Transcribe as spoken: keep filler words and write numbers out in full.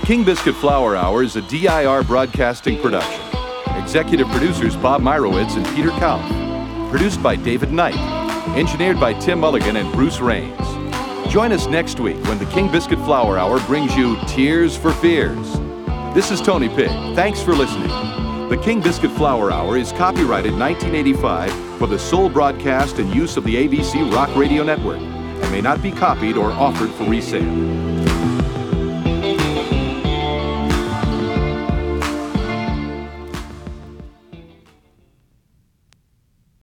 King Biscuit Flour Hour is a D I R Broadcasting production. Executive producers Bob Myrowitz and Peter Kauf. Produced by David Knight. Engineered by Tim Mulligan and Bruce Rains. Join us next week when the King Biscuit Flour Hour brings you Tears for Fears. This is Tony Pigg. Thanks for listening. The King Biscuit Flour Hour is copyrighted nineteen eighty-five for the sole broadcast and use of the A B C Rock Radio Network and may not be copied or offered for resale.